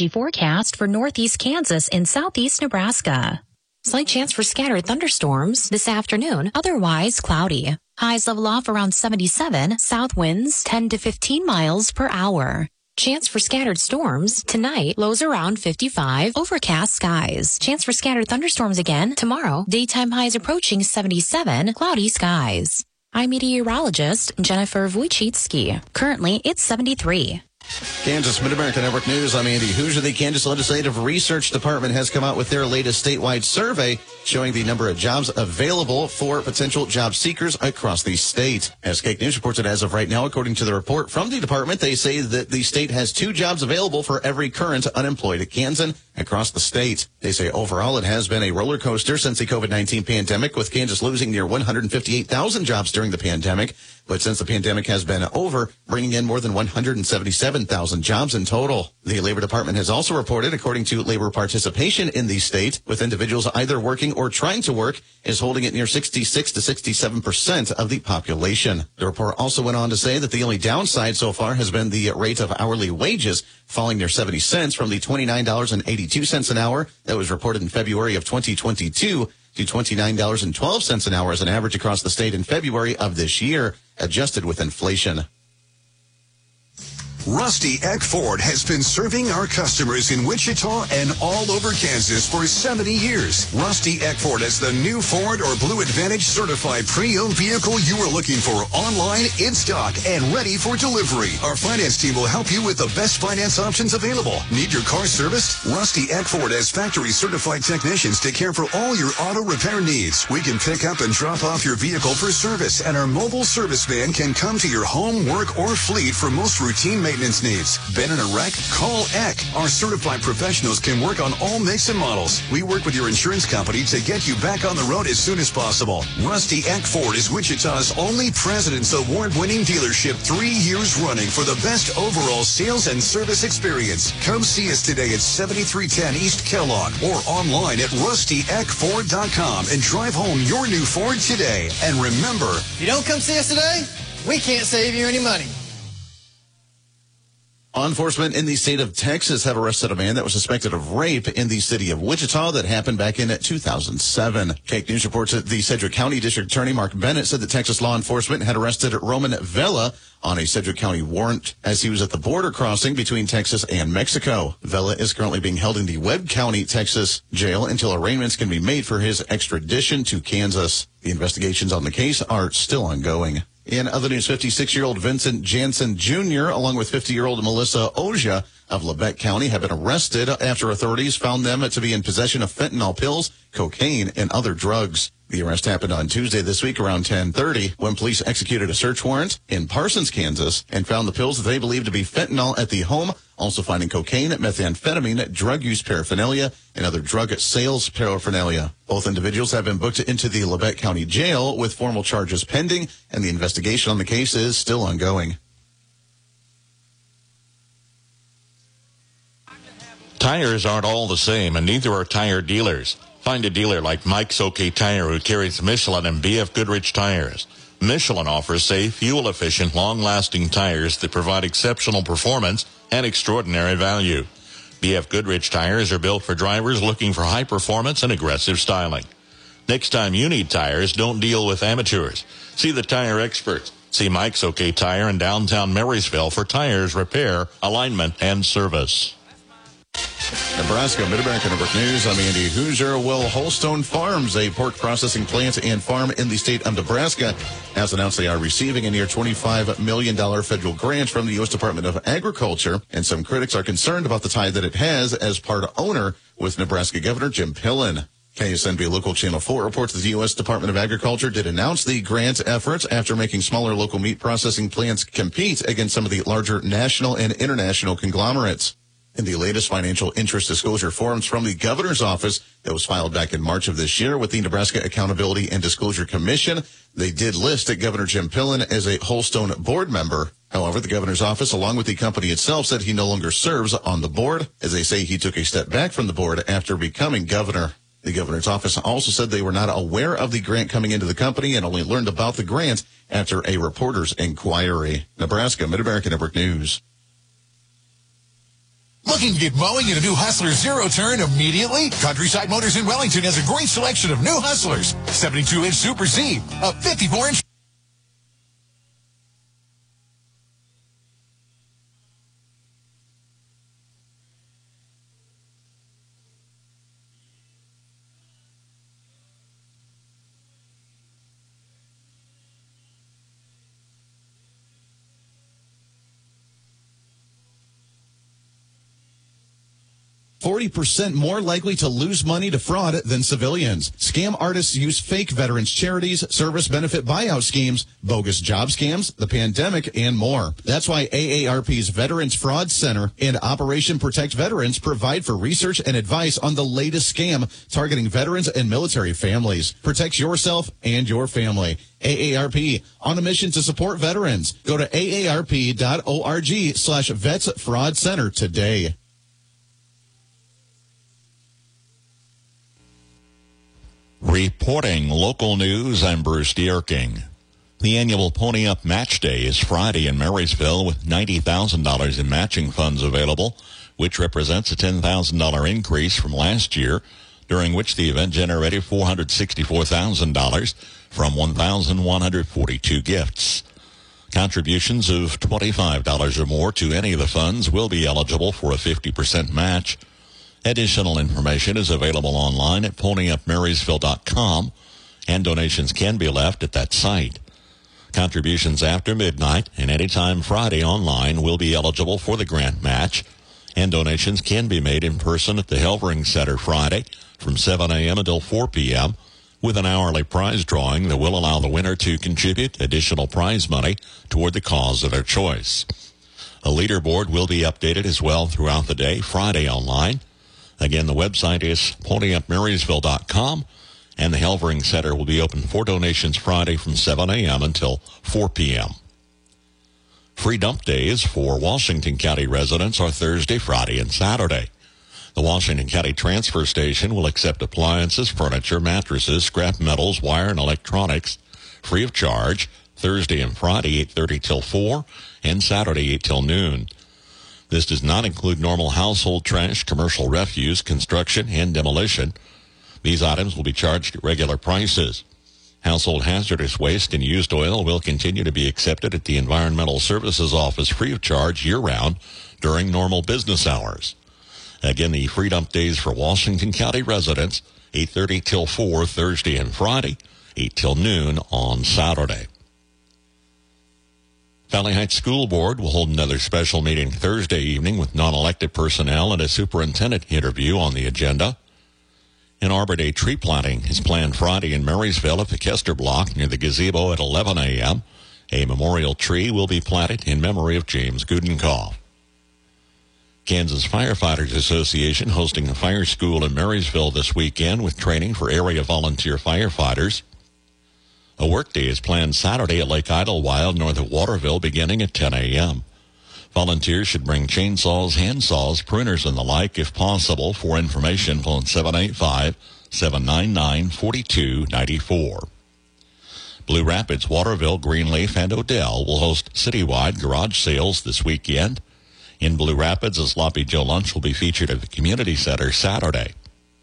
forecast for northeast Kansas and southeast Nebraska. Slight chance for scattered thunderstorms this afternoon, otherwise cloudy. Highs level off around 77, south winds 10 to 15 miles per hour. Chance for scattered storms tonight, lows around 55, overcast skies. Chance for scattered thunderstorms again tomorrow, daytime highs approaching 77, cloudy skies. I'm meteorologist Jennifer Wojcicki. Currently, it's 73. Kansas Mid-America Network News. I'm Andy Hoosier. The Kansas Legislative Research Department has come out with their latest statewide survey showing the number of jobs available for potential job seekers across the state. As Cake News reports it as of right now, according to the report from the department, they say that the state has 2 jobs available for every current unemployed Kansan across the state. They say overall it has been a roller coaster since the COVID-19 pandemic, with Kansas losing near 158,000 jobs during the pandemic. But since the pandemic has been over, bringing in more than 177,000 jobs in total. The Labor Department has also reported, according to labor participation in the state, with individuals either working or trying to work, is holding at near 66 to 67% of the population. The report also went on to say that the only downside so far has been the rate of hourly wages, falling near 70 cents from the $29.82 an hour that was reported in February of 2022 to $29.12 an hour as an average across the state in February of this year, adjusted with inflation. Rusty Eck Ford has been serving our customers in Wichita and all over Kansas for 70 years. Rusty Eck Ford has the new Ford or Blue Advantage certified pre-owned vehicle you are looking for, online, in stock, and ready for delivery. Our finance team will help you with the best finance options available. Need your car serviced? Rusty Eck Ford has factory certified technicians to care for all your auto repair needs. We can pick up and drop off your vehicle for service, and our mobile service van can come to your home, work, or fleet for most routine maintenance needs. Been in a wreck? Call Eck. Our certified professionals can work on all makes and models. We work with your insurance company to get you back on the road as soon as possible. Rusty Eck Ford is Wichita's only President's Award-winning dealership 3 years running for the best overall sales and service experience. Come see us today at 7310 East Kellogg or online at rustyeckford.com and drive home your new Ford today. And remember, if you don't come see us today, we can't save you any money. Law enforcement in the state of Texas have arrested a man that was suspected of rape in the city of Wichita that happened back in 2007. Cake News reports that the Sedgwick County District Attorney Mark Bennett said that Texas law enforcement had arrested Roman Vela on a Sedgwick County warrant as he was at the border crossing between Texas and Mexico. Vela is currently being held in the Webb County, Texas jail until arrangements can be made for his extradition to Kansas. The investigations on the case are still ongoing. In other news, 56-year-old Vincent Jansen Jr., along with 50-year-old Melissa Oja of Labette County, have been arrested after authorities found them to be in possession of fentanyl pills, cocaine, and other drugs. The arrest happened on Tuesday this week around 10:30 when police executed a search warrant in Parsons, Kansas, and found the pills that they believed to be fentanyl at the home, also finding cocaine, methamphetamine, drug use paraphernalia, and other drug sales paraphernalia. Both individuals have been booked into the Labette County Jail with formal charges pending, and the investigation on the case is still ongoing. Tires aren't all the same, and neither are tire dealers. Find a dealer like Mike's OK Tire who carries Michelin and BF Goodrich tires. Michelin offers safe, fuel-efficient, long-lasting tires that provide exceptional performance and extraordinary value. BF Goodrich tires are built for drivers looking for high performance and aggressive styling. Next time you need tires, don't deal with amateurs. See the tire experts. See Mike's OK Tire in downtown Marysville for tires, repair, alignment, and service. Nebraska Mid-America Network News. I'm Andy Hoosier. Well, Holstone Farms, a pork processing plant and farm in the state of Nebraska, has announced they are receiving a near $25 million federal grant from the U.S. Department of Agriculture, and some critics are concerned about the tie that it has as part owner with Nebraska Governor Jim Pillen. KSNB Local Channel 4 reports that the U.S. Department of Agriculture did announce the grant efforts after making smaller local meat processing plants compete against some of the larger national and international conglomerates. In the latest financial interest disclosure forms from the governor's office that was filed back in March of this year with the Nebraska Accountability and Disclosure Commission, they did list Governor Jim Pillen as a Holstone board member. However, the governor's office, along with the company itself, said he no longer serves on the board, as they say he took a step back from the board after becoming governor. The governor's office also said they were not aware of the grant coming into the company and only learned about the grant after a reporter's inquiry. Nebraska Mid-America Network News. Looking to get mowing in a new Hustler Zero Turn immediately? Countryside Motors in Wellington has a great selection of new Hustlers. 72-inch Super Z, a 54-inch... %40 more likely to lose money to fraud than civilians. Scam artists use fake veterans charities, service benefit buyout schemes, bogus job scams, the pandemic, and more. That's why AARP's Veterans Fraud Center and Operation Protect Veterans provide for research and advice on the latest scam targeting veterans and military families. Protect yourself and your family. AARP, on a mission to support veterans. Go to aarp.org/vetsfraudcenter today. Reporting local news, I'm Bruce Dierking. The annual Pony Up Match Day is Friday in Marysville with $90,000 in matching funds available, which represents a $10,000 increase from last year, during which the event generated $464,000 from 1,142 gifts. Contributions of $25 or more to any of the funds will be eligible for a 50% match. Additional information is available online at ponyupmarysville.com, and donations can be left at that site. Contributions after midnight and anytime Friday online will be eligible for the grant match, and donations can be made in person at the Helvering Center Friday from 7 a.m. until 4 p.m., with an hourly prize drawing that will allow the winner to contribute additional prize money toward the cause of their choice. A leaderboard will be updated as well throughout the day, Friday online. Again, the website is ponyupmarysville.com, and the Helvering Center will be open for donations Friday from 7 a.m. until 4 p.m. Free dump days for Washington County residents are Thursday, Friday, and Saturday. The Washington County Transfer Station will accept appliances, furniture, mattresses, scrap metals, wire, and electronics free of charge Thursday and Friday, 8:30 till 4, and Saturday, 8 till noon. This does not include normal household trash, commercial refuse, construction, and demolition. These items will be charged at regular prices. Household hazardous waste and used oil will continue to be accepted at the Environmental Services Office free of charge year-round during normal business hours. Again, the free dump days for Washington County residents, 8:30 till 4 Thursday and Friday, 8 till noon on Saturday. Valley Heights School Board will hold another special meeting Thursday evening with non-elected personnel and a superintendent interview on the agenda. An Arbor Day tree planting is planned Friday in Marysville at the Kester Block near the gazebo at 11 a.m. A memorial tree will be planted in memory of James Gudenkoff. Kansas Firefighters Association hosting a fire school in Marysville this weekend with training for area volunteer firefighters. A workday is planned Saturday at Lake Idlewild north of Waterville beginning at 10 a.m. Volunteers should bring chainsaws, handsaws, pruners, and the like if possible. For information, phone 785-799-4294. Blue Rapids, Waterville, Greenleaf, and Odell will host citywide garage sales this weekend. In Blue Rapids, a Sloppy Joe lunch will be featured at the Community Center Saturday.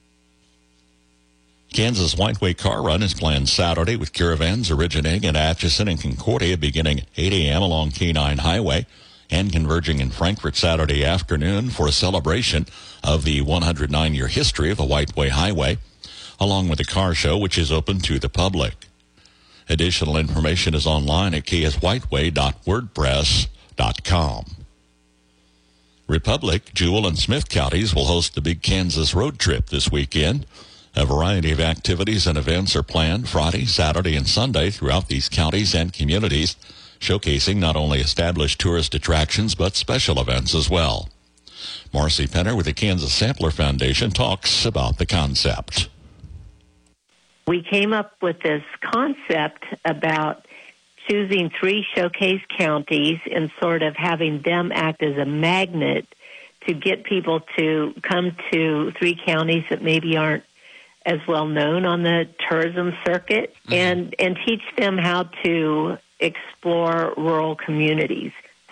Kansas Whiteway Car Run is planned Saturday with caravans originating at Atchison and Concordia beginning at 8 a.m. along K9 Highway and converging in Frankfort Saturday afternoon for a celebration of the 109-year history of the Whiteway Highway, along with a car show which is open to the public. Additional information is online at kswhiteway.wordpress.com. Republic, Jewell, and Smith counties will host the Big Kansas Road Trip this weekend. A variety of activities and events are planned Friday, Saturday, and Sunday throughout these counties and communities, showcasing not only established tourist attractions but special events as well. Marcy Penner with the Kansas Sampler Foundation talks about the concept. We came up with this concept about choosing 3 showcase counties and sort of having them act as a magnet to get people to come to 3 counties that maybe aren't as well known on the tourism circuit, and teach them how to explore rural communities.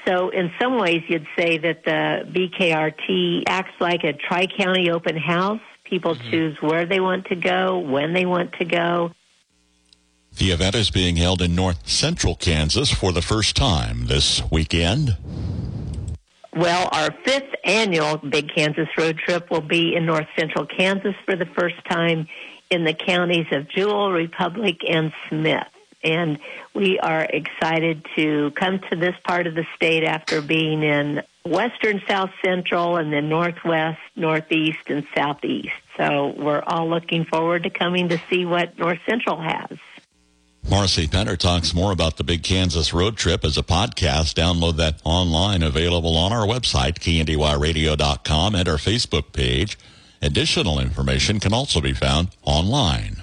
So in some ways, you'd say that the BKRT acts like a tri-county open house. People choose where they want to go, when they want to go. The event is being held in north central Kansas for the first time this weekend. Well, our 5th annual Big Kansas Road Trip will be in north central Kansas for the first time in the counties of Jewell, Republic, and Smith. And we are excited to come to this part of the state after being in western South Central and then northwest, northeast, and southeast. So we're all looking forward to coming to see what North Central has. Marcy Penner talks more about the Big Kansas Road Trip as a podcast. Download that online, available on our website, KNDYradio.com, and our Facebook page. Additional information can also be found online.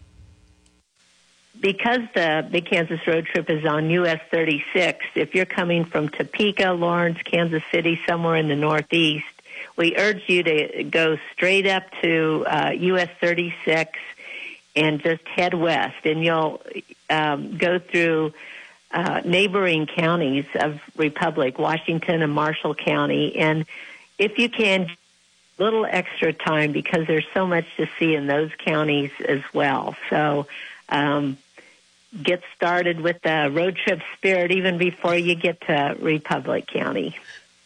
Because the Big Kansas Road Trip is on US 36, if you're coming from Topeka, Lawrence, Kansas City, somewhere in the northeast, we urge you to go straight up to US 36 and just head west. And you'll go through neighboring counties of Republic, Washington and Marshall County. And if you can, little extra time because there's so much to see in those counties as well. So get started with the road trip spirit even before you get to Republic County.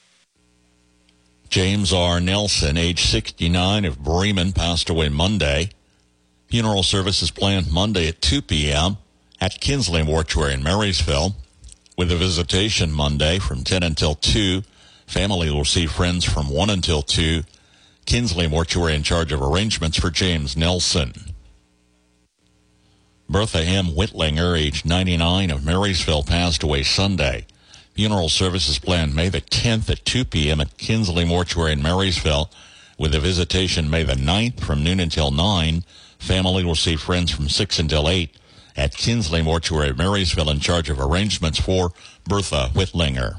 James R. Nelson, age 69, of Bremen, passed away Monday. Funeral service is planned Monday at 2 p.m. at Kinsley Mortuary in Marysville, with a visitation Monday from 10 until 2. Family will see friends from 1 until 2. Kinsley Mortuary in charge of arrangements for James Nelson. Bertha M. Whitlinger, age 99, of Marysville, passed away Sunday. Funeral service is planned May the 10th at 2 p.m. at Kinsley Mortuary in Marysville, with a visitation May the 9th from noon until 9. Family will see friends from 6 until 8 at Kinsley Mortuary, Marysville, in charge of arrangements for Bertha Whitlinger.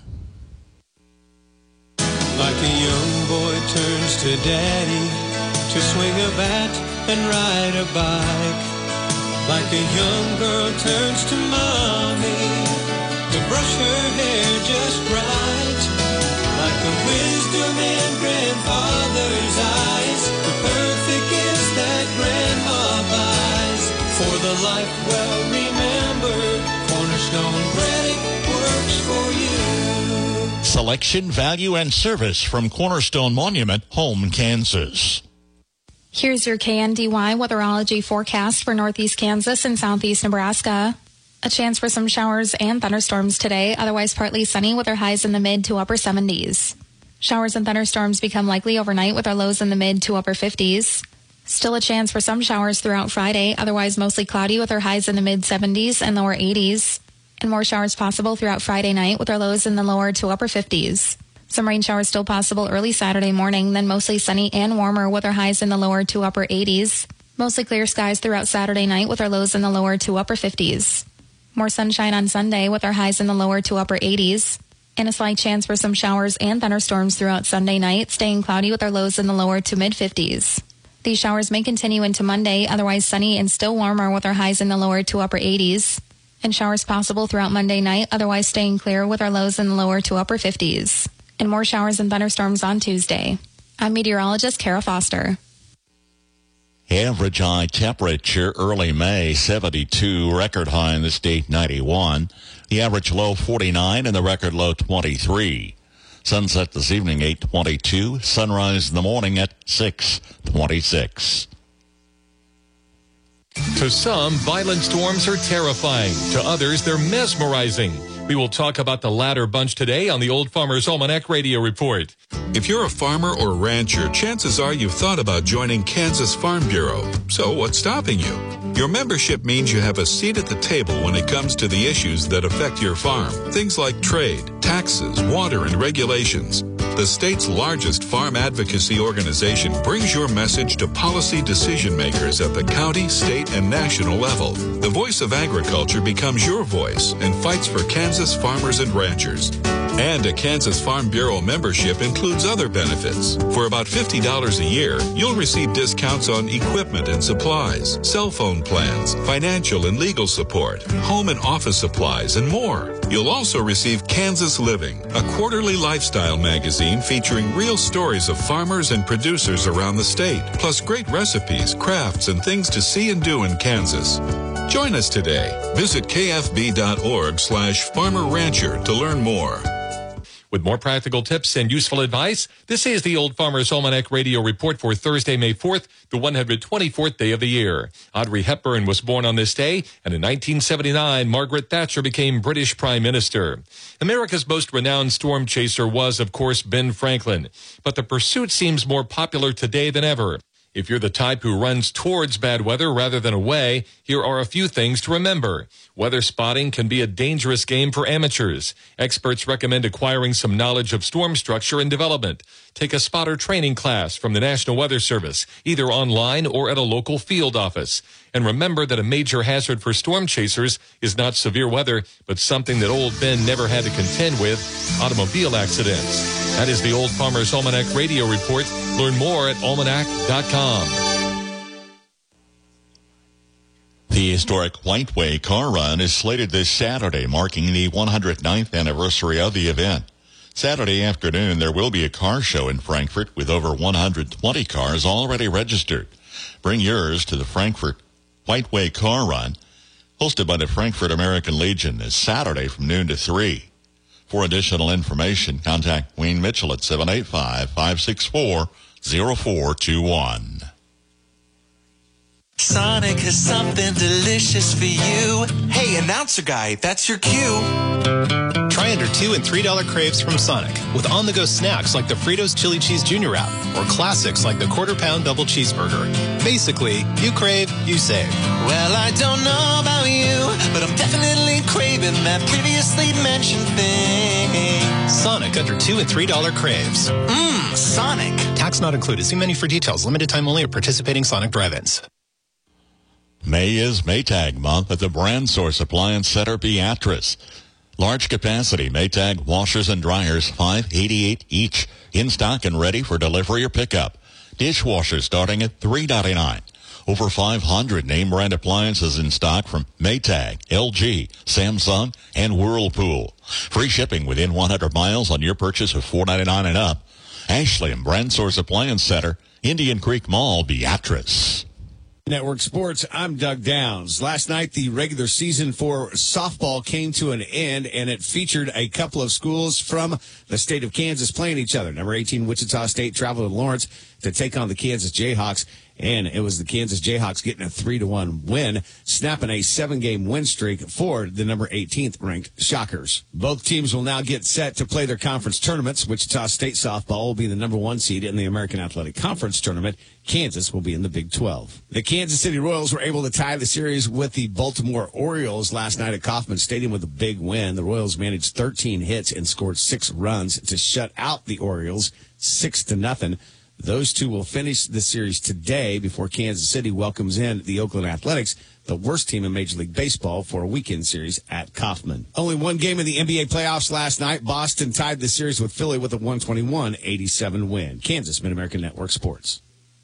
Like a young boy turns to daddy to swing a bat and ride a bike. Like a young girl turns to mommy to brush her hair just right. Like the wisdom in grandfather's eyes, the perfect gift that grandma buys. For the life well remembered, Cornerstone Credit works for you. Selection, value, and service from Cornerstone Monument, Home, Kansas. Here's your KNDY weatherology forecast for northeast Kansas and southeast Nebraska. A chance for some showers and thunderstorms today, otherwise partly sunny with our highs in the mid to upper 70s. Showers and thunderstorms become likely overnight with our lows in the mid to upper 50s. Still a chance for some showers throughout Friday, otherwise mostly cloudy with our highs in the mid 70s and lower 80s. And more showers possible throughout Friday night with our lows in the lower to upper 50s. Some rain showers still possible early Saturday morning, then mostly sunny and warmer with our highs in the lower to upper 80s. Mostly clear skies throughout Saturday night with our lows in the lower to upper 50s. More sunshine on Sunday with our highs in the lower to upper 80s. And a slight chance for some showers and thunderstorms throughout Sunday night, staying cloudy with our lows in the lower to mid 50s. These showers may continue into Monday, otherwise sunny and still warmer with our highs in the lower to upper 80s. And showers possible throughout Monday night, otherwise staying clear with our lows in the lower to upper 50s. And more showers and thunderstorms on Tuesday. I'm meteorologist Kara Foster. Average high temperature early May, 72. Record high in the state, 91. The average low, 49, and the record low, 23. Sunset this evening, 8:22. Sunrise in the morning at 6:26. To some, violent storms are terrifying. To others, they're mesmerizing. We will talk about the latter bunch today on the Old Farmer's Almanac Radio Report. If you're a farmer or rancher, chances are you've thought about joining Kansas Farm Bureau. So what's stopping you? Your membership means you have a seat at the table when it comes to the issues that affect your farm. Things like trade, taxes, water, and regulations. The state's largest farm advocacy organization brings your message to policy decision makers at the county, state, and national level. The voice of agriculture becomes your voice and fights for Kansas farmers and ranchers. And a Kansas Farm Bureau membership includes other benefits. For about $50 a year, you'll receive discounts on equipment and supplies, cell phone plans, financial and legal support, home and office supplies, and more. You'll also receive Kansas Living, a quarterly lifestyle magazine featuring real stories of farmers and producers around the state, plus great recipes, crafts, and things to see and do in Kansas. Join us today. Visit kfb.org/farmerrancher to learn more. With more practical tips and useful advice, this is the Old Farmer's Almanac Radio Report for Thursday, May 4th, the 124th day of the year. Audrey Hepburn was born on this day, and in 1979, Margaret Thatcher became British Prime Minister. America's most renowned storm chaser was, of course, Ben Franklin, but the pursuit seems more popular today than ever. If you're the type who runs towards bad weather rather than away, here are a few things to remember. Weather spotting can be a dangerous game for amateurs. Experts recommend acquiring some knowledge of storm structure and development. Take a spotter training class from the National Weather Service, either online or at a local field office. And remember that a major hazard for storm chasers is not severe weather, but something that old Ben never had to contend with, automobile accidents. That is the Old Farmer's Almanac Radio Report. Learn more at almanac.com. The historic White Way Car Run is slated this Saturday, marking the 109th anniversary of the event. Saturday afternoon, there will be a car show in Frankfort with over 120 cars already registered. Bring yours to the Frankfort White Way Car Run, hosted by the Frankfort American Legion, this Saturday from noon to 3. For additional information, contact Wayne Mitchell at 785-564-0421. Sonic has something delicious for you. Hey, announcer guy, that's your cue. Try under $2 and $3 craves from Sonic with on-the-go snacks like the Fritos Chili Cheese Junior Wrap or classics like the quarter-pound double cheeseburger. Basically, you crave, you save. Well, I don't know about you, but I'm definitely craving that previously mentioned thing. Sonic under $2 and $3 craves. Sonic. Tax not included. See menu for details. Limited time only at participating Sonic drive-ins. May is Maytag month at the Brand Source Appliance Center, Beatrice. Large capacity Maytag washers and dryers, $5.88 each, in stock and ready for delivery or pickup. Dishwashers starting at $3.99. Over 500 name brand appliances in stock from Maytag, LG, Samsung, and Whirlpool. Free shipping within 100 miles on your purchase of $4.99 and up. Ashley and Brand Source Appliance Center, Indian Creek Mall, Beatrice. Network Sports, I'm Doug Downs. Last night, the regular season for softball came to an end, and it featured a couple of schools from the state of Kansas playing each other. Number 18, Wichita State traveled to Lawrence to take on the Kansas Jayhawks, and it was the Kansas Jayhawks getting a 3-1 win, snapping a 7-game win streak for the number 18th ranked Shockers. Both teams will now get set to play their conference tournaments. Wichita State softball will be the number 1 seed in the American Athletic Conference tournament. Kansas will be in the Big 12. The Kansas City Royals were able to tie the series with the Baltimore Orioles last night at Kauffman Stadium with a big win. The Royals managed 13 hits and scored 6 runs to shut out the Orioles 6-0. Those two will finish the series today before Kansas City welcomes in the Oakland Athletics, the worst team in Major League Baseball, for a weekend series at Kauffman. Only one game in the NBA playoffs last night. Boston tied the series with Philly with a 121-87 win. Kansas, Mid-American Network Sports.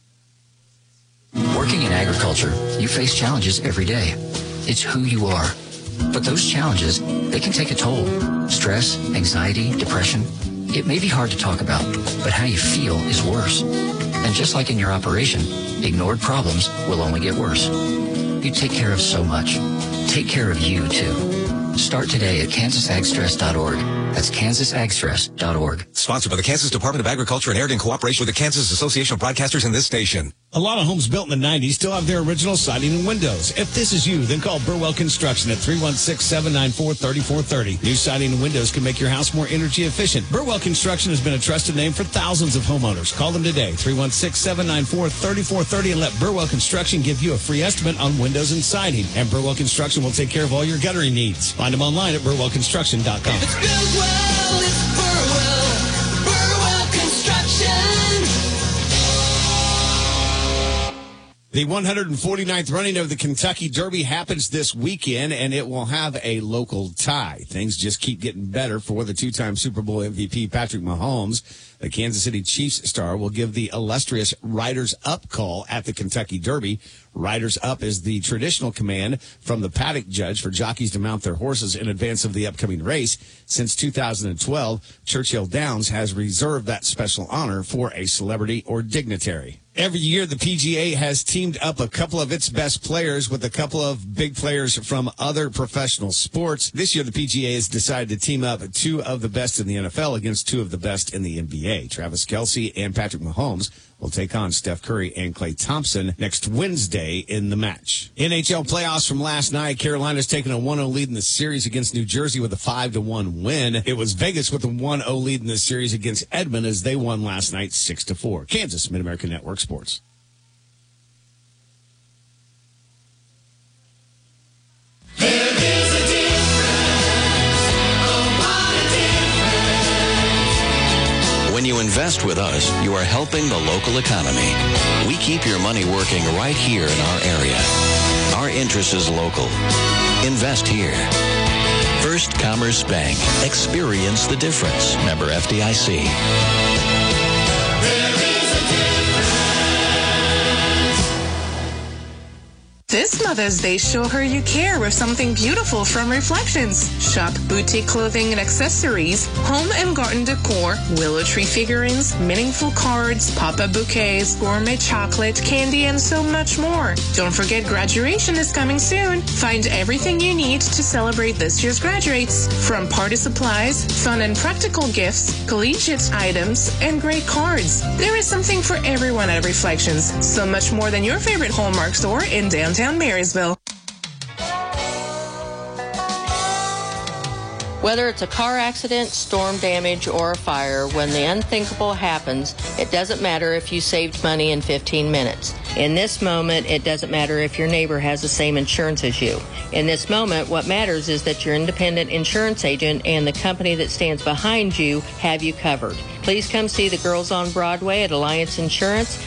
Working in agriculture, you face challenges every day. It's who you are. But those challenges, they can take a toll. Stress, anxiety, depression. It may be hard to talk about, but how you feel is worse. And just like in your operation, ignored problems will only get worse. You take care of so much. Take care of you, too. Start today at kansasagstress.org. That's kansasagstress.org. Sponsored by the Kansas Department of Agriculture and aired in cooperation with the Kansas Association of Broadcasters and this station. A lot of homes built in the 90s still have their original siding and windows. If this is you, then call Burwell Construction at 316-794-3430. New siding and windows can make your house more energy efficient. Burwell Construction has been a trusted name for thousands of homeowners. Call them today, 316-794-3430, and let Burwell Construction give you a free estimate on windows and siding. And Burwell Construction will take care of all your guttering needs. Find them online at burwellconstruction.com. If it's Burwell, it's Burwell. Burwell Construction. The 149th running of the Kentucky Derby happens this weekend, and it will have a local tie. Things just keep getting better for the two-time Super Bowl MVP Patrick Mahomes. The Kansas City Chiefs star will give the illustrious Riders Up call at the Kentucky Derby. Riders Up is the traditional command from the paddock judge for jockeys to mount their horses in advance of the upcoming race. Since 2012, Churchill Downs has reserved that special honor for a celebrity or dignitary. Every year, the PGA has teamed up a couple of its best players with a couple of big players from other professional sports. This year, the PGA has decided to team up two of the best in the NFL against two of the best in the NBA. Travis Kelce and Patrick Mahomes will take on Steph Curry and Klay Thompson next Wednesday in the match. NHL playoffs from last night. Carolina's taken a 1-0 lead in the series against New Jersey with a 5-1 win. It was Vegas with a 1-0 lead in the series against Edmonton as they won last night 6-4. Kansas, Mid-American Network Sports. When you invest with us, you are helping the local economy. We keep your money working right here in our area. Our interest is local. Invest here. First Commerce Bank. Experience the difference. Member FDIC. This Mother's Day, show her you care with something beautiful from Reflections. Shop boutique clothing and accessories, home and garden decor, willow tree figurines, meaningful cards, pop-up bouquets, gourmet chocolate, candy, and so much more. Don't forget graduation is coming soon. Find everything you need to celebrate this year's graduates. From party supplies, fun and practical gifts, collegiate items, and great cards. There is something for everyone at Reflections. So much more than your favorite Hallmark store in downtown Marysville. Whether it's a car accident, storm damage, or a fire, when the unthinkable happens, it doesn't matter if you saved money in 15 minutes. In this moment, it doesn't matter if your neighbor has the same insurance as you. In this moment, what matters is that your independent insurance agent and the company that stands behind you have you covered. Please come see the girls on Broadway at Alliance Insurance,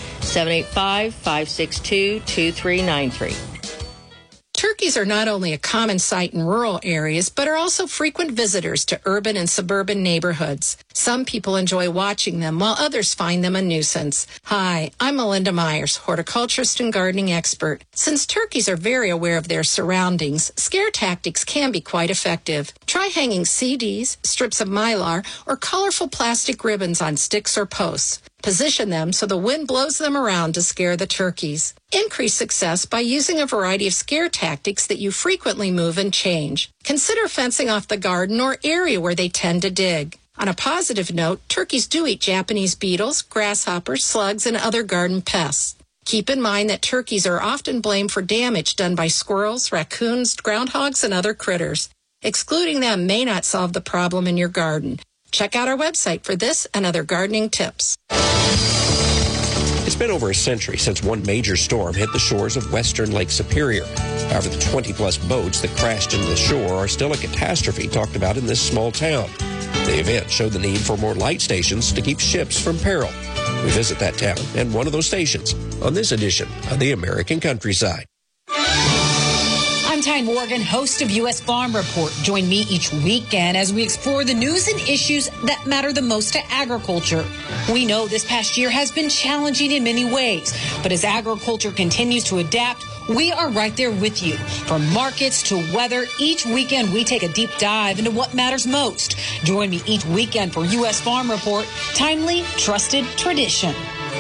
785-562-2393. Turkeys are not only a common sight in rural areas, but are also frequent visitors to urban and suburban neighborhoods. Some people enjoy watching them, while others find them a nuisance. Hi, I'm Melinda Myers, horticulturist and gardening expert. Since turkeys are very aware of their surroundings, scare tactics can be quite effective. Try hanging CDs, strips of mylar, or colorful plastic ribbons on sticks or posts. Position them so the wind blows them around to scare the turkeys. Increase success by using a variety of scare tactics that you frequently move and change. Consider fencing off the garden or area where they tend to dig. On a positive note, turkeys do eat Japanese beetles, grasshoppers, slugs, and other garden pests. Keep in mind that turkeys are often blamed for damage done by squirrels, raccoons, groundhogs, and other critters. Excluding them may not solve the problem in your garden. Check out our website for this and other gardening tips. It's been over a century since one major storm hit the shores of western Lake Superior. However, the 20-plus boats that crashed into the shore are still a catastrophe talked about in this small town. The event showed the need for more light stations to keep ships from peril. We visit that town and one of those stations on this edition of the American Countryside. I'm Ty Morgan, host of U.S. Farm Report. Join me each weekend as we explore the news and issues that matter the most to agriculture. We know this past year has been challenging in many ways, but as agriculture continues to adapt, we are right there with you. From markets to weather, each weekend we take a deep dive into what matters most. Join me each weekend for U.S. Farm Report, timely, trusted tradition.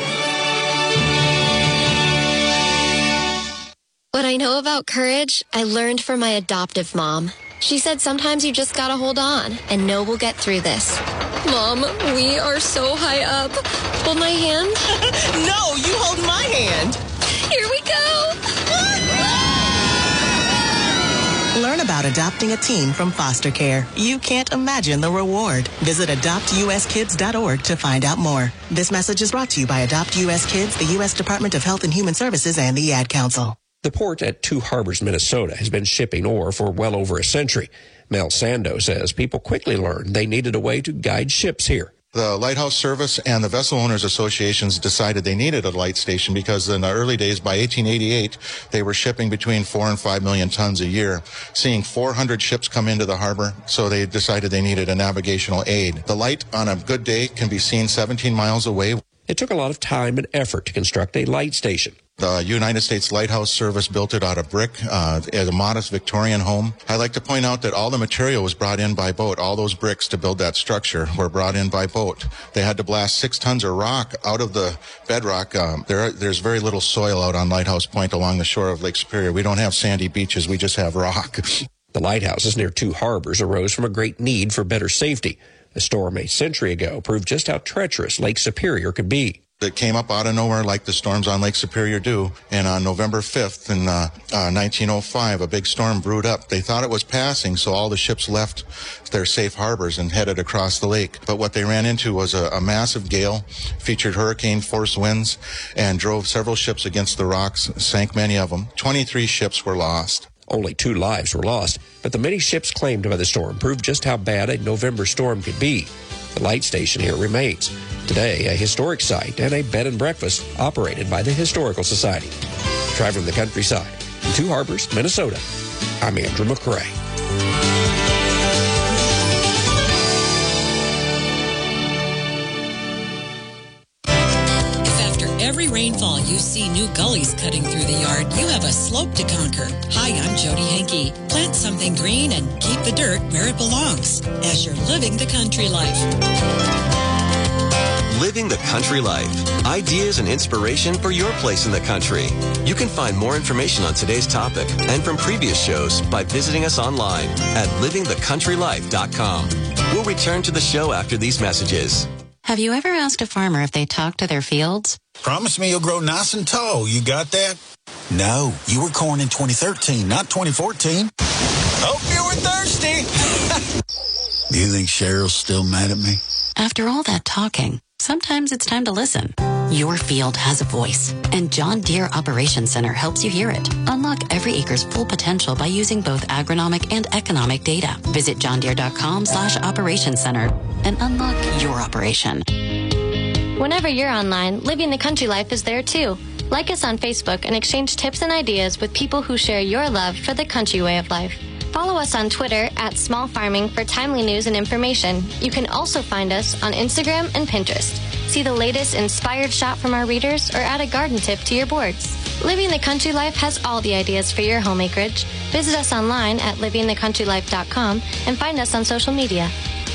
What I know about courage, I learned from my adoptive mom. She said sometimes you just gotta hold on and know we'll get through this. Mom, we are so high up. Hold my hand. No, you hold my hand. Here we go. Learn about adopting a teen from foster care. You can't imagine the reward. Visit adoptuskids.org to find out more. This message is brought to you by Adopt U.S. Kids, the U.S. Department of Health and Human Services, and the Ad Council. The port at Two Harbors, Minnesota, has been shipping ore for well over a century. Mel Sando says people quickly learned they needed a way to guide ships here. The Lighthouse Service and the Vessel Owners Associations decided they needed a light station because in the early days, by 1888, they were shipping between 4 and 5 million tons a year, seeing 400 ships come into the harbor, so they decided they needed a navigational aid. The light on a good day can be seen 17 miles away. It took a lot of time and effort to construct a light station. The United States Lighthouse Service built it out of brick as a modest Victorian home. I like to point out that all the material was brought in by boat. All those bricks to build that structure were brought in by boat. They had to blast 6 tons of rock out of the bedrock. There's very little soil out on Lighthouse Point along the shore of Lake Superior. We don't have sandy beaches. We just have rock. The lighthouses near two harbors arose from a great need for better safety. A storm a century ago proved just how treacherous Lake Superior could be. It came up out of nowhere like the storms on Lake Superior do. And on November 5th in 1905, a big storm brewed up. They thought it was passing, so all the ships left their safe harbors and headed across the lake. But what they ran into was a massive gale, featured hurricane force winds, and drove several ships against the rocks, sank many of them. 23 ships were lost. Only 2 lives were lost, but the many ships claimed by the storm proved just how bad a November storm could be. The light station here remains. Today, a historic site and a bed and breakfast operated by the Historical Society. Traveling the countryside in Two Harbors, Minnesota, I'm Andrew McCrae. Every rainfall you see new gullies cutting through the yard, you have a slope to conquer. Hi, I'm Jody Hankey. Plant something green and keep the dirt where it belongs as you're living the country life. Living the country life. Ideas and inspiration for your place in the country. You can find more information on today's topic and from previous shows by visiting us online at livingthecountrylife.com. We'll return to the show after these messages. Have you ever asked a farmer if they talk to their fields? Promise me you'll grow nice and tall. You got that? No, you were corn in 2013, not 2014. Hope you were thirsty. Do you think Cheryl's still mad at me? After all that talking, sometimes it's time to listen. Your field has a voice, and John Deere Operations Center helps you hear it. Unlock every acre's full potential by using both agronomic and economic data. Visit johndeere.com/operations center and unlock your operation. Whenever you're online, Living the Country Life is there too. Like us on Facebook and exchange tips and ideas with people who share your love for the country way of life. Follow us on Twitter @SmallFarming for timely news and information. You can also find us on Instagram and Pinterest. See the latest inspired shot from our readers or add a garden tip to your boards. Living the Country Life has all the ideas for your home acreage. Visit us online at livingthecountrylife.com and find us on social media.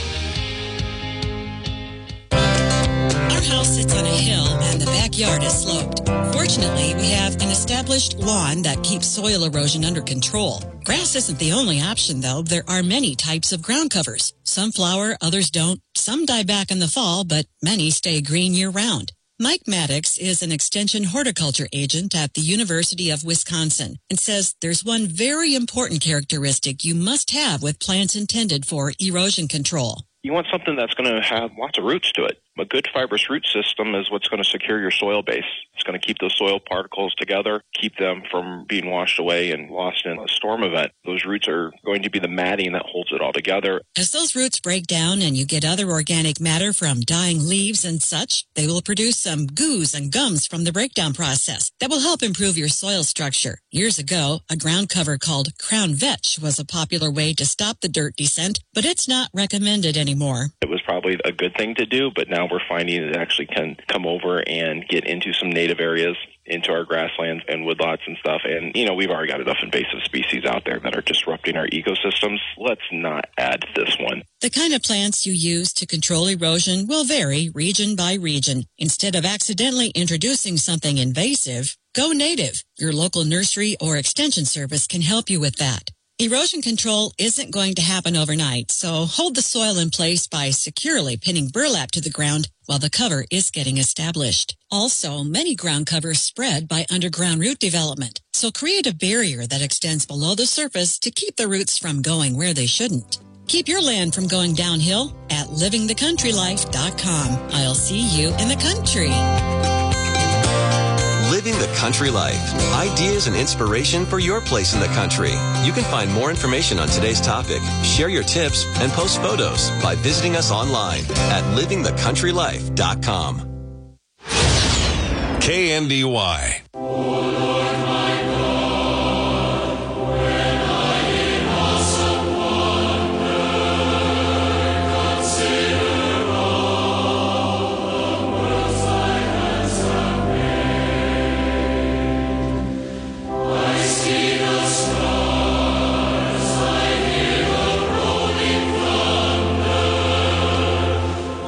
Our house sits on a hill and the backyard is sloped. Fortunately, we have an established lawn that keeps soil erosion under control. Grass isn't the only option, though. There are many types of ground covers. Some flower, others don't. Some die back in the fall, but many stay green year-round. Mike Maddox is an extension horticulture agent at the University of Wisconsin and says there's one very important characteristic you must have with plants intended for erosion control. You want something that's going to have lots of roots to it. A good fibrous root system is what's going to secure your soil base. It's going to keep those soil particles together, keep them from being washed away and lost in a storm event. Those roots are going to be the matting that holds it all together. As those roots break down and you get other organic matter from dying leaves and such, they will produce some goos and gums from the breakdown process that will help improve your soil structure. Years ago, a ground cover called Crown Vetch was a popular way to stop the dirt descent, but it's not recommended anymore. It was probably a good thing to do, but now we're finding it actually can come over and get into some native areas, into our grasslands and woodlots and stuff. And, you know, we've already got enough invasive species out there that are disrupting our ecosystems. Let's not add this one. The kind of plants you use to control erosion will vary region by region. Instead of accidentally introducing something invasive, go native. Your local nursery or extension service can help you with that. Erosion control isn't going to happen overnight, so hold the soil in place by securely pinning burlap to the ground while the cover is getting established. Also, many ground covers spread by underground root development, so create a barrier that extends below the surface to keep the roots from going where they shouldn't. Keep your land from going downhill at livingthecountrylife.com. I'll see you in the country. Living the Country Life. Ideas and inspiration for your place in the country. You can find more information on today's topic, share your tips, and post photos by visiting us online at livingthecountrylife.com. KNDY.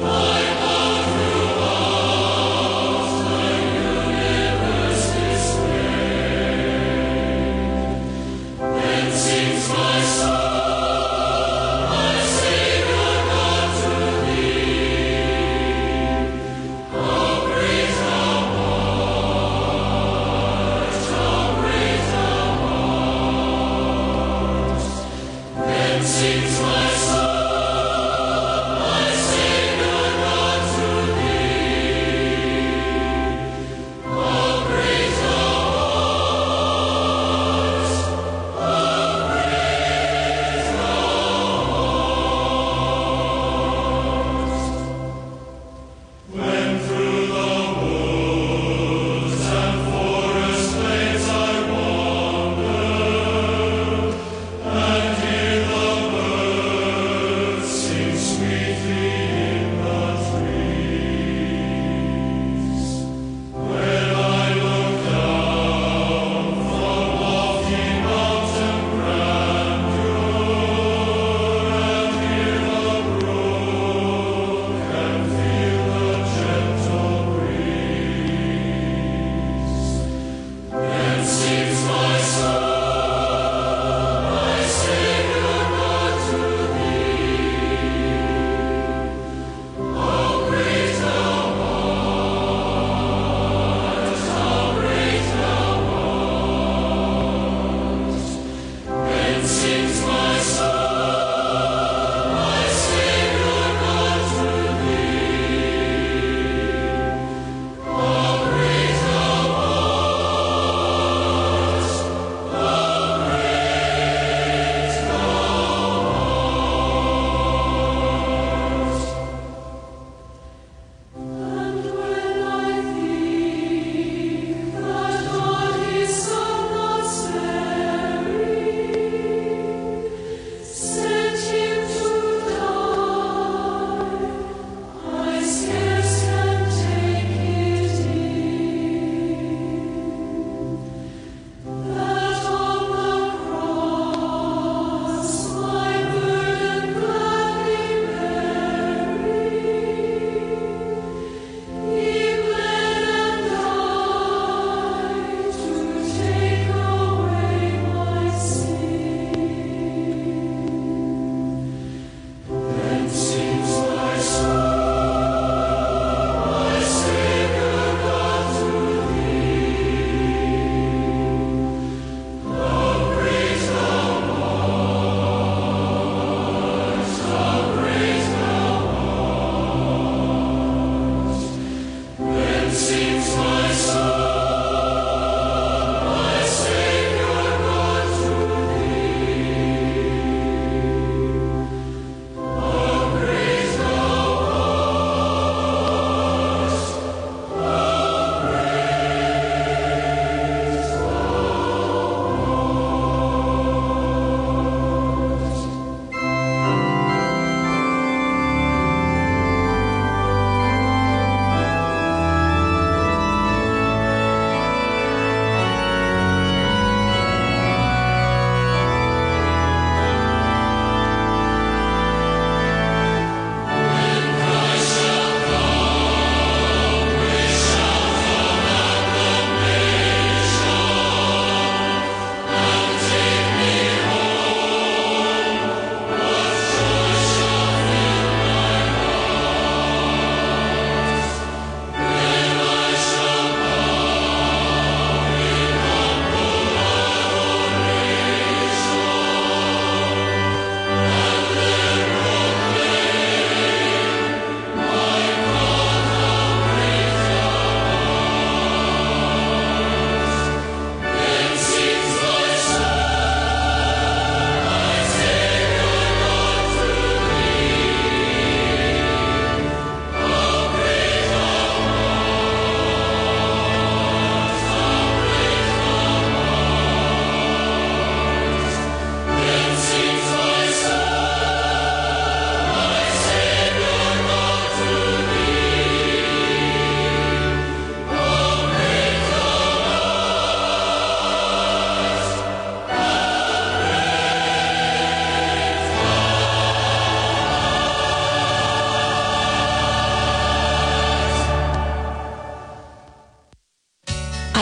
This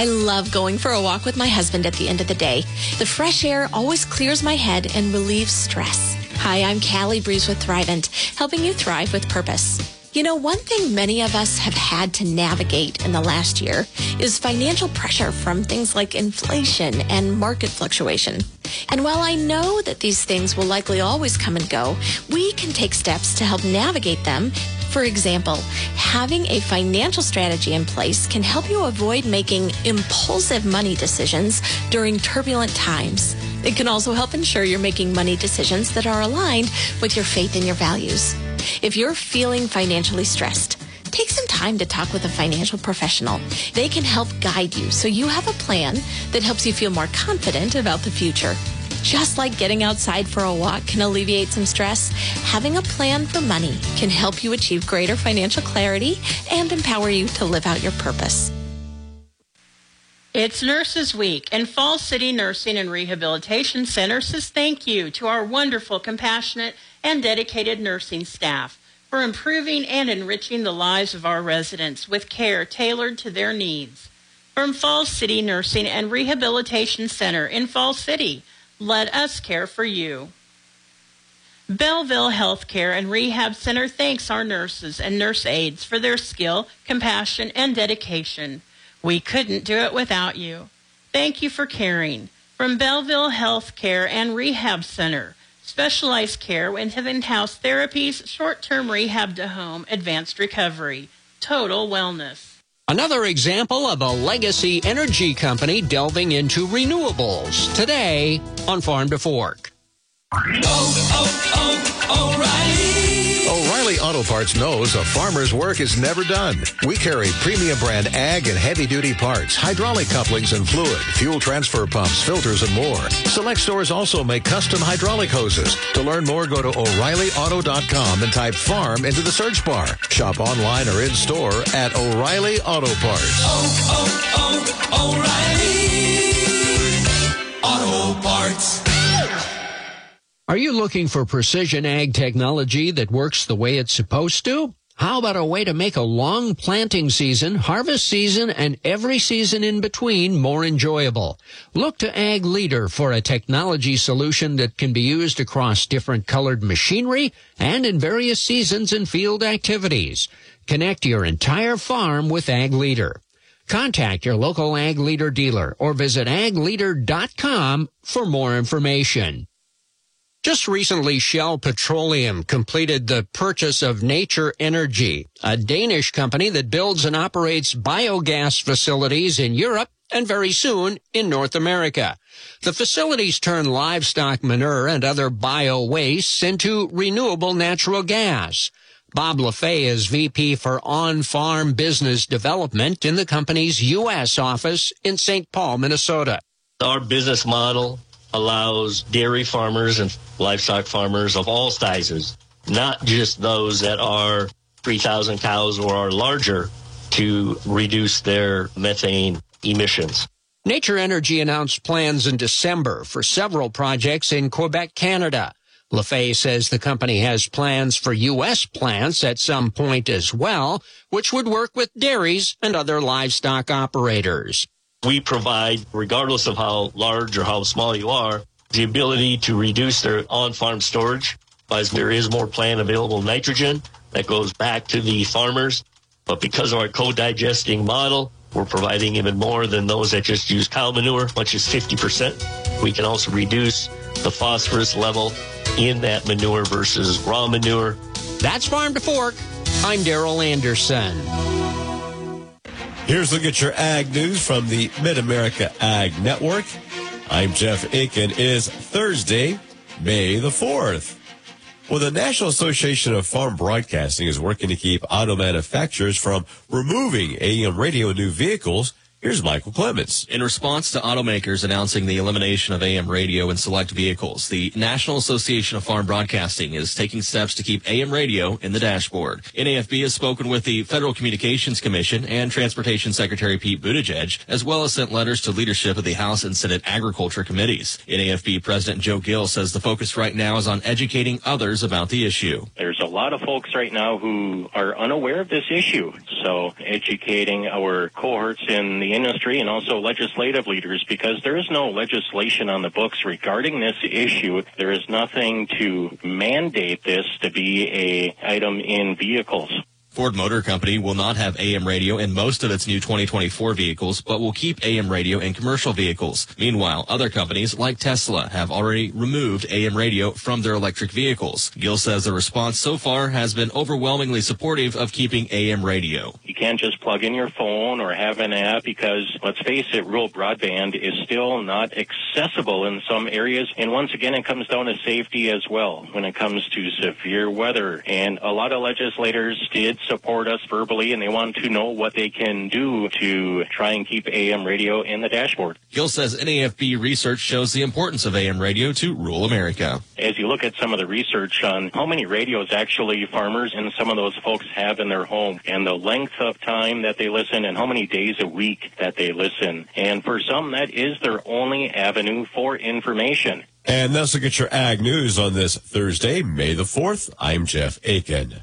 I love going for a walk with my husband at the end of the day. The fresh air always clears my head and relieves stress. Hi, I'm Callie Breeze with Thrivent, helping you thrive with purpose. You know, one thing many of us have had to navigate in the last year is financial pressure from things like inflation and market fluctuation. And while I know that these things will likely always come and go, we can take steps to help navigate them. For example, having a financial strategy in place can help you avoid making impulsive money decisions during turbulent times. It can also help ensure you're making money decisions that are aligned with your faith and your values. If you're feeling financially stressed, take some time to talk with a financial professional. They can help guide you so you have a plan that helps you feel more confident about the future. Just like getting outside for a walk can alleviate some stress, having a plan for money can help you achieve greater financial clarity and empower you to live out your purpose. It's Nurses Week, and Falls City Nursing and Rehabilitation Center says thank you to our wonderful, compassionate, and dedicated nursing staff for improving and enriching the lives of our residents with care tailored to their needs. From Falls City Nursing and Rehabilitation Center in Falls City, let us care for you. Belleville Healthcare and Rehab Center thanks our nurses and nurse aides for their skill, compassion, and dedication. We couldn't do it without you. Thank you for caring. From Belleville Healthcare and Rehab Center, specialized care with in-house therapies, short-term rehab to home, advanced recovery, total wellness. Another example of a legacy energy company delving into renewables. Today on Farm to Fork. O'Reilly Auto Parts knows a farmer's work is never done. We carry premium brand ag and heavy-duty parts, hydraulic couplings and fluid, fuel transfer pumps, filters, and more. Select stores also make custom hydraulic hoses. To learn more, go to O'ReillyAuto.com and type farm into the search bar. Shop online or in-store at O'Reilly Auto Parts. O'Reilly Auto Parts. Are you looking for precision ag technology that works the way it's supposed to? How about a way to make a long planting season, harvest season, and every season in between more enjoyable? Look to Ag Leader for a technology solution that can be used across different colored machinery and in various seasons and field activities. Connect your entire farm with Ag Leader. Contact your local Ag Leader dealer or visit agleader.com for more information. Just recently, Shell Petroleum completed the purchase of Nature Energy, a Danish company that builds and operates biogas facilities in Europe and very soon in North America. The facilities turn livestock manure and other bio-wastes into renewable natural gas. Bob LaFay is VP for On-Farm Business Development in the company's U.S. office in St. Paul, Minnesota. Our business model allows dairy farmers and livestock farmers of all sizes, not just those that are 3,000 cows or are larger, to reduce their methane emissions. Nature Energy announced plans in December for several projects in Quebec, Canada. LaFay says the company has plans for U.S. plants at some point as well, which would work with dairies and other livestock operators. We provide, regardless of how large or how small you are, the ability to reduce their on-farm storage, as there is more plant available nitrogen that goes back to the farmers. But because of our co-digesting model, we're providing even more than those that just use cow manure, much as 50%. We can also reduce the phosphorus level in that manure versus raw manure. That's Farm to Fork. I'm Daryl Anderson. Here's a look at your ag news from the Mid-America Ag Network. I'm Jeff Aiken. It is Thursday, May the 4th. Well, the National Association of Farm Broadcasting is working to keep auto manufacturers from removing AM radio in new vehicles. Here's Michael Clements. In response to automakers announcing the elimination of AM radio in select vehicles, the National Association of Farm Broadcasting is taking steps to keep AM radio in the dashboard. NAFB has spoken with the Federal Communications Commission and Transportation Secretary Pete Buttigieg, as well as sent letters to leadership of the House and Senate Agriculture Committees. NAFB President Joe Gill says the focus right now is on educating others about the issue. There's a lot of folks right now who are unaware of this issue, so educating our cohorts in the the industry and also legislative leaders, because there is no legislation on the books regarding this issue. There is nothing to mandate this to be a item in vehicles. Ford Motor Company will not have AM radio in most of its new 2024 vehicles, but will keep AM radio in commercial vehicles. Meanwhile, other companies like Tesla have already removed AM radio from their electric vehicles. Gill says the response so far has been overwhelmingly supportive of keeping AM radio. You can't just plug in your phone or have an app because, let's face it, rural broadband is still not accessible in some areas. And once again, it comes down to safety as well when it comes to severe weather. And a lot of legislators did support us verbally, and they want to know what they can do to try and keep AM radio in the dashboard. Gill says NAFB research shows the importance of AM radio to rural America. As you look at some of the research on how many radios actually farmers and some of those folks have in their home, and the length of time that they listen, and how many days a week that they listen. And for some, that is their only avenue for information. And that's look at your ag news on this Thursday, May the 4th. I'm Jeff Aiken.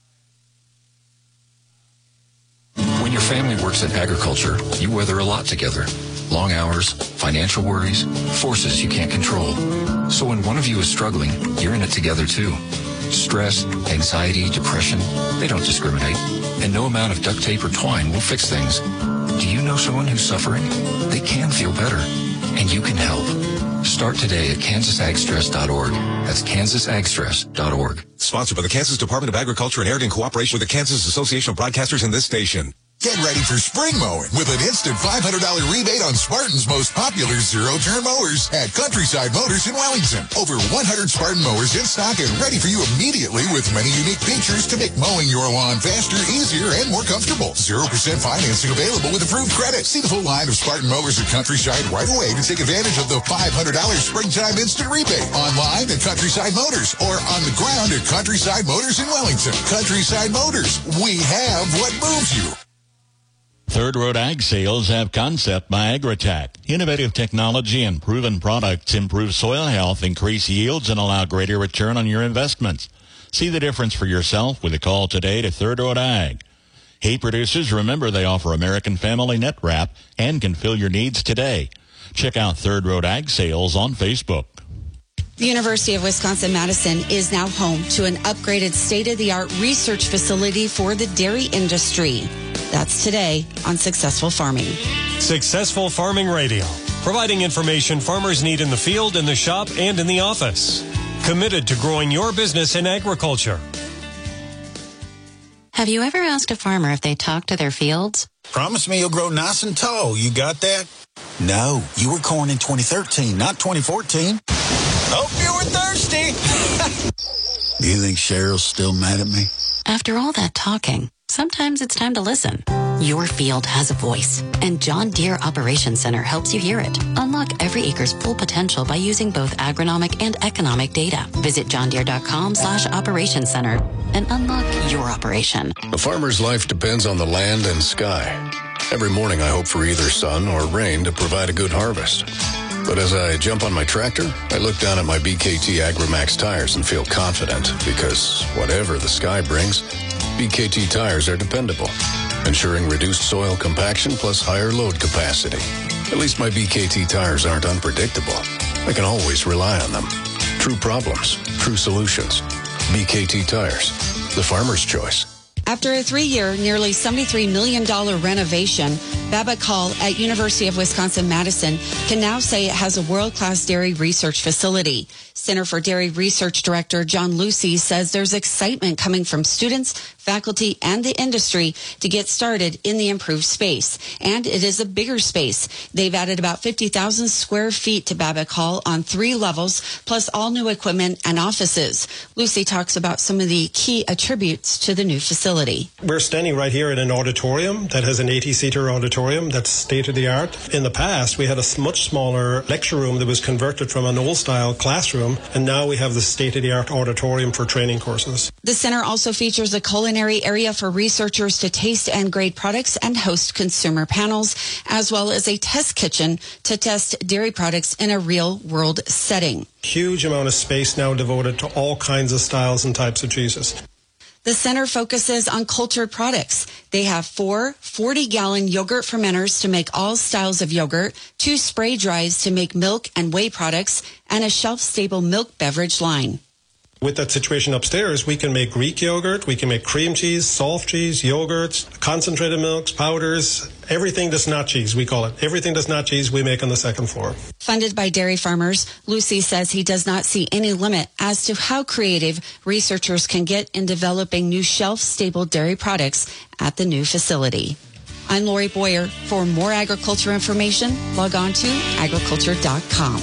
When your family works in agriculture, you weather a lot together. Long hours, financial worries, forces you can't control. So when one of you is struggling, you're in it together too. Stress, anxiety, depression, they don't discriminate. And no amount of duct tape or twine will fix things. Do you know someone who's suffering? They can feel better, and you can help. Start today at kansasagstress.org. That's kansasagstress.org. Sponsored by the Kansas Department of Agriculture and aired in cooperation with the Kansas Association of Broadcasters and this station. Get ready for spring mowing with an instant $500 rebate on Spartan's most popular zero-turn mowers at Countryside Motors in Wellington. Over 100 Spartan mowers in stock and ready for you immediately with many unique features to make mowing your lawn faster, easier, and more comfortable. 0% financing available with approved credit. See the full line of Spartan mowers at Countryside right away to take advantage of the $500 springtime instant rebate. Online at Countryside Motors or on the ground at Countryside Motors in Wellington. Countryside Motors, we have what moves you. Third Road Ag Sales have Concept by Agritech. Innovative technology and proven products improve soil health, increase yields, and allow greater return on your investments. See the difference for yourself with a call today to Third Road Ag. Hay producers, remember they offer American Family Net Wrap and can fill your needs today. Check out Third Road Ag Sales on Facebook. The University of Wisconsin-Madison is now home to an upgraded state-of-the-art research facility for the dairy industry. That's today on Successful Farming. Successful Farming Radio, providing information farmers need in the field, in the shop, and in the office. Committed to growing your business in agriculture. Have you ever asked a farmer if they talk to their fields? Promise me you'll grow nice and tall. You got that? No, you were corn in 2013, not 2014. Hope you were thirsty. Do you think Cheryl's still mad at me? After all that talking, sometimes it's time to listen. Your field has a voice, and John Deere Operations Center helps you hear it. Unlock every acre's full potential by using both agronomic and economic data. Visit johndeere.com/operations center and unlock your operation. A farmer's life depends on the land and sky. Every morning I hope for either sun or rain to provide a good harvest. But as I jump on my tractor, I look down at my BKT AgriMax tires and feel confident because whatever the sky brings, BKT tires are dependable, ensuring reduced soil compaction plus higher load capacity. At least my BKT tires aren't unpredictable. I can always rely on them. True problems, true solutions. BKT tires, the farmer's choice. After a 3-year, nearly $73 million renovation, Babbitt Hall at University of Wisconsin-Madison can now say it has a world-class dairy research facility. Center for Dairy Research Director John Lucy says there's excitement coming from students, faculty, and the industry to get started in the improved space. And it is a bigger space. They've added about 50,000 square feet to Babbitt Hall on 3 levels, plus all new equipment and offices. Lucy talks about some of the key attributes to the new facility. We're standing right here in an auditorium that has an 80-seater auditorium that's state-of-the-art. In the past, we had a much smaller lecture room that was converted from an old-style classroom, and now we have the state-of-the-art auditorium for training courses. The center also features a culinary area for researchers to taste and grade products and host consumer panels, as well as a test kitchen to test dairy products in a real-world setting. Huge amount of space now devoted to all kinds of styles and types of cheeses. The center focuses on cultured products. They have 4 40-gallon yogurt fermenters to make all styles of yogurt, 2 spray dries to make milk and whey products, and a shelf-stable milk beverage line. With that situation upstairs, we can make Greek yogurt, we can make cream cheese, soft cheese, yogurts, concentrated milks, powders, everything that's not cheese, we call it. Everything that's not cheese, we make on the 2nd floor. Funded by dairy farmers, Lucy says he does not see any limit as to how creative researchers can get in developing new shelf-stable dairy products at the new facility. I'm Lori Boyer. For more agriculture information, log on to agriculture.com.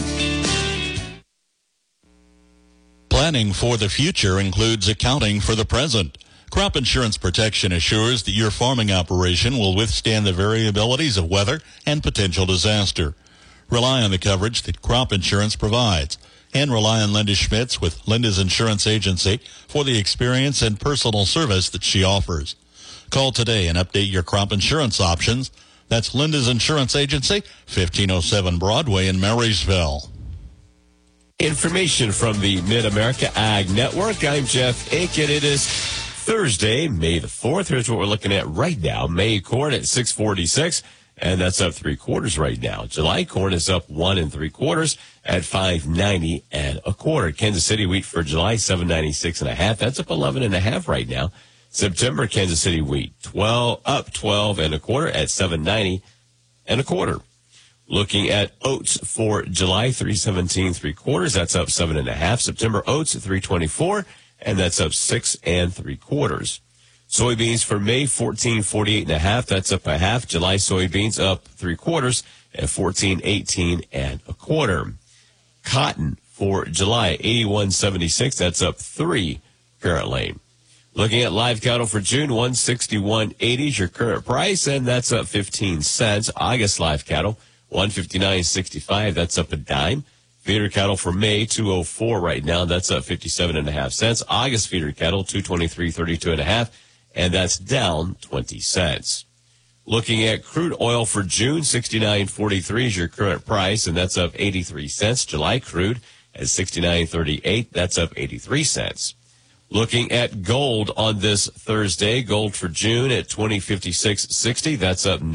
Planning for the future includes accounting for the present. Crop insurance protection assures that your farming operation will withstand the variabilities of weather and potential disaster. Rely on the coverage that crop insurance provides, and rely on Linda Schmitz with Linda's Insurance Agency for the experience and personal service that she offers. Call today and update your crop insurance options. That's Linda's Insurance Agency, 1507 Broadway in Marysville. Information from the Mid-America Ag Network. I'm Jeff Aiken. It is Thursday, May the 4th. Here's what we're looking at right now. May corn at $6.46, and that's up 3/4 right now. July corn is up 1 3/4 at $5.90 1/4. Kansas City wheat for July, $7.96 1/2. That's up 11 1/2 right now. September Kansas City wheat, up 12 1/4 at $7.90 1/4. Looking at oats for July, $3.17 3/4. That's up 7 1/2. September oats, $3.24, and that's up 6 3/4. Soybeans for May, $14.48 1/2. That's up 1/2. July soybeans up 3/4 at $14.18 1/4. Cotton for July, $81.76. That's up 3 currently. Looking at live cattle for June, $161.80 is your current price, and that's up 15 cents. August live cattle, $159.65. That's up a dime. Feeder cattle for May, $204 right now. That's up 57 1/2 cents. August feeder cattle, $223.32 1/2, and that's down 20 cents. Looking at crude oil for June, $69.43 is your current price, and that's up 83 cents. July crude at $69.38. That's up 83 cents. Looking at gold on this Thursday, gold for June at $20.56.60. That's up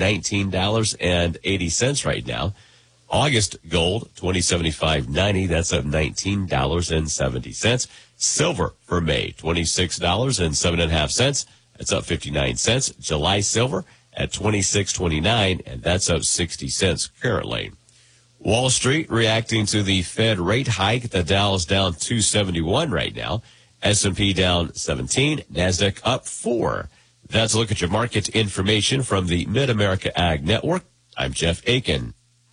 $19.80 right now. August gold, $20.75.90. That's up $19.70. Silver for May, $26.07 1/2. That's up 59 cents. July silver at $26.29, and that's up 60 cents currently. Wall Street reacting to the Fed rate hike. The Dow's down 271 right now. S&P down 17, NASDAQ up 4. That's a look at your market information from the Mid-America Ag Network. I'm Jeff Aiken.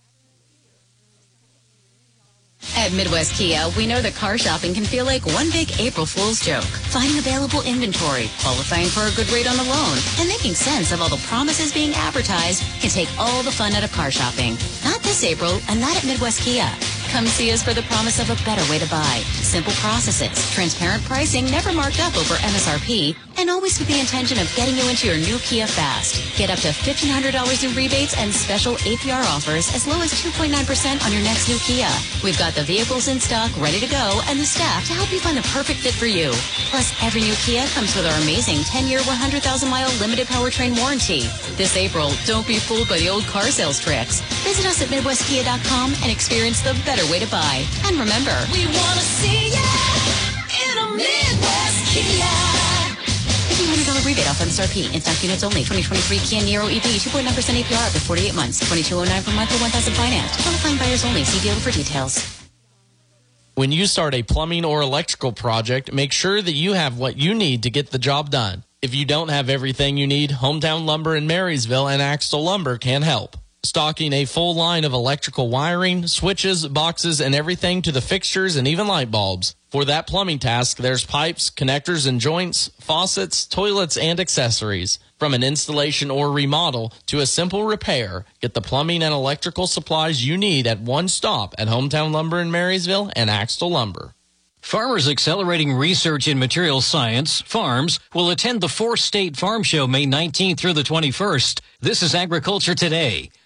At Midwest Kia, we know that car shopping can feel like one big April Fool's joke. Finding available inventory, qualifying for a good rate on the loan, and making sense of all the promises being advertised can take all the fun out of car shopping. Not this April, and not at Midwest Kia. Come see us for the promise of a better way to buy. Simple processes, transparent pricing never marked up over MSRP, and always with the intention of getting you into your new Kia fast. Get up to $1,500 in rebates and special APR offers as low as 2.9% on your next new Kia. We've got the vehicles in stock ready to go and the staff to help you find the perfect fit for you. Plus, every new Kia comes with our amazing 10-year, 100,000-mile limited powertrain warranty. This April, don't be fooled by the old car sales tricks. Visit us at MidwestKia.com and experience the better way to buy. And remember, we want to see ya in a Midwest Kia. $1,500 rebate off MSRP. In stock units only. 2023 Kia Niro EV. 2.9% APR up to 48 months. $2,209 per month for 1,000 financed. Qualifying buyers only. See dealer for details. When you start a plumbing or electrical project, make sure that you have what you need to get the job done. If you don't have everything you need, Hometown Lumber in Marysville and Axtell Lumber can help. Stocking a full line of electrical wiring, switches, boxes, and everything to the fixtures and even light bulbs. For that plumbing task, there's pipes, connectors and joints, faucets, toilets, and accessories. From an installation or remodel to a simple repair, get the plumbing and electrical supplies you need at one stop at Hometown Lumber in Marysville and Axtell Lumber. Farmers Accelerating Research in Materials Science, FARMS, will attend the 4th State Farm Show May 19th through the 21st. This is Agriculture Today.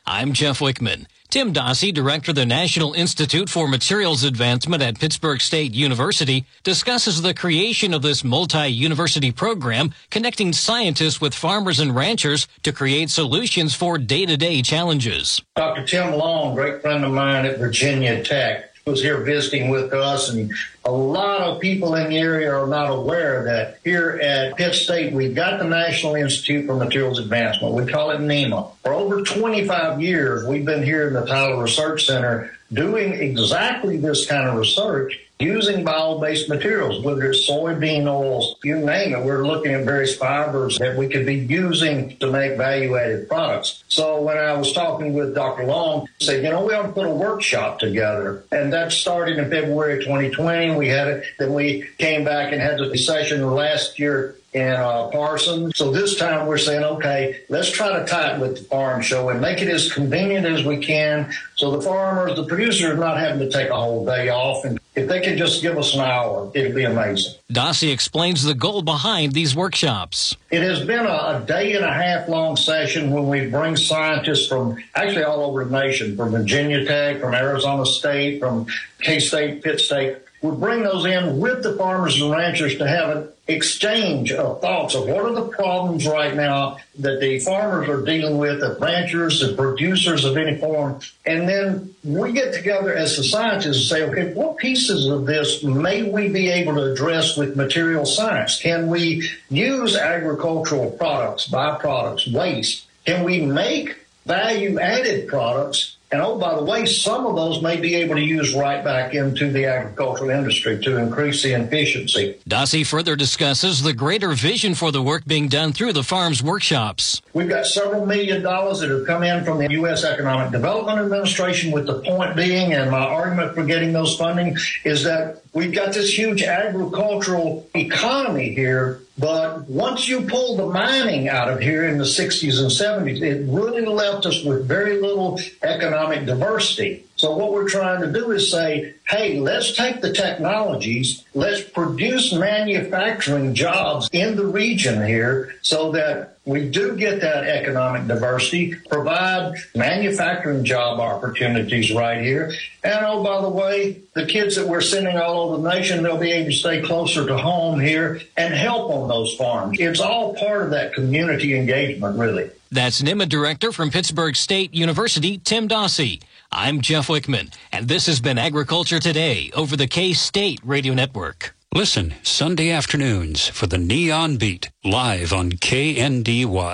I'm Jeff Wickman. Tim Dossey, director of the National Institute for Materials Advancement at Pittsburgh State University, discusses the creation of this multi-university program connecting scientists with farmers and ranchers to create solutions for day-to-day challenges. Dr. Tim Long, great friend of mine at Virginia Tech, was here visiting with us, and a lot of people in the area are not aware that here at Pitt State, we've got the National Institute for Materials Advancement. We call it NEMA. For over 25 years, we've been here in the Tyler Research Center doing exactly this kind of research using bio-based materials, whether it's soybean oils, you name it. We're looking at various fibers that we could be using to make value-added products. So when I was talking with Dr. Long, he said, we ought to put a workshop together. And that started in February 2020. We had it. Then we came back and had the session last year in Parsons. So this time we're saying, okay, let's try to tie it with the farm show and make it as convenient as we can so the farmers, the producers are not having to take a whole day off. And if they can just give us an hour, it'd be amazing. Dossey explains the goal behind these workshops. It has been a day-and-a-half long session when we bring scientists from actually all over the nation, from Virginia Tech, from Arizona State, from K-State, Pitt State. We bring those in with the farmers and ranchers to have an exchange of thoughts of what are the problems right now that the farmers are dealing with, the ranchers, the producers of any form. And then we get together as the scientists and say, okay, what pieces of this may we be able to address with material science? Can we use agricultural products, byproducts, waste? Can we make value-added products? And oh, by the way, some of those may be able to use right back into the agricultural industry to increase the efficiency. Dossey further discusses the greater vision for the work being done through the farm's workshops. We've got several $1 million that have come in from the U.S. Economic Development Administration, with the point being, and my argument for getting those funding, is that we've got this huge agricultural economy here. But once you pull the mining out of here in the 60s and 70s, it really left us with very little economic diversity. So what we're trying to do is say, hey, let's take the technologies, let's produce manufacturing jobs in the region here so that we do get that economic diversity, provide manufacturing job opportunities right here. And oh, by the way, the kids that we're sending all over the nation, they'll be able to stay closer to home here and help on those farms. It's all part of that community engagement, really. That's NEMA Director from Pittsburgh State University, Tim Dossey. I'm Jeff Wickman, and this has been Agriculture Today over the K-State Radio Network. Listen Sunday afternoons for the Neon Beat, live on KNDY.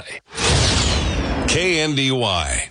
KNDY.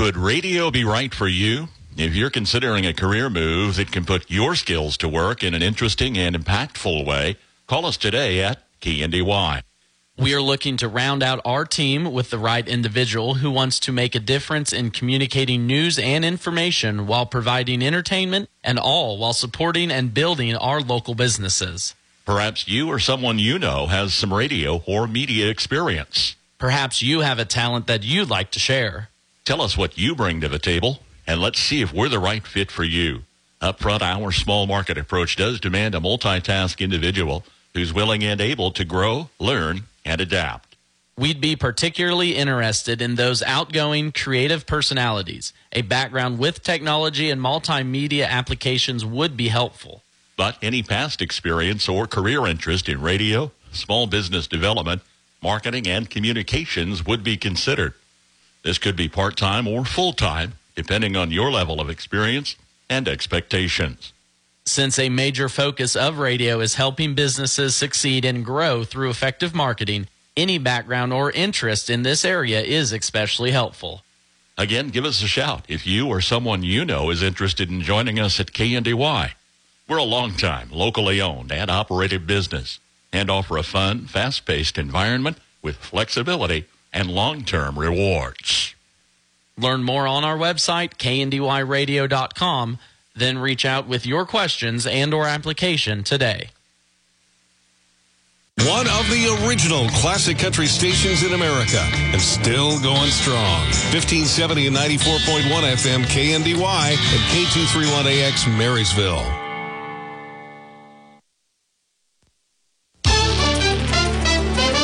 Could radio be right for you? If you're considering a career move that can put your skills to work in an interesting and impactful way, call us today at KNDY. We are looking to round out our team with the right individual who wants to make a difference in communicating news and information while providing entertainment, and all while supporting and building our local businesses. Perhaps you or someone you know has some radio or media experience. Perhaps you have a talent that you'd like to share. Tell us what you bring to the table, and let's see if we're the right fit for you. Up front, our small market approach does demand a multitask individual who's willing and able to grow, learn, and adapt. We'd be particularly interested in those outgoing, creative personalities. A background with technology and multimedia applications would be helpful. But any past experience or career interest in radio, small business development, marketing, and communications would be considered. This could be part-time or full-time, depending on your level of experience and expectations. Since a major focus of radio is helping businesses succeed and grow through effective marketing, any background or interest in this area is especially helpful. Again, give us a shout if you or someone you know is interested in joining us at KNDY. We're a long-time, locally owned and operated business and offer a fun, fast-paced environment with flexibility and long-term rewards. Learn more on our website, kndyradio.com, then reach out with your questions and or application today. One of the original classic country stations in America and still going strong. 1570 and 94.1 FM KNDY and K231AX Marysville.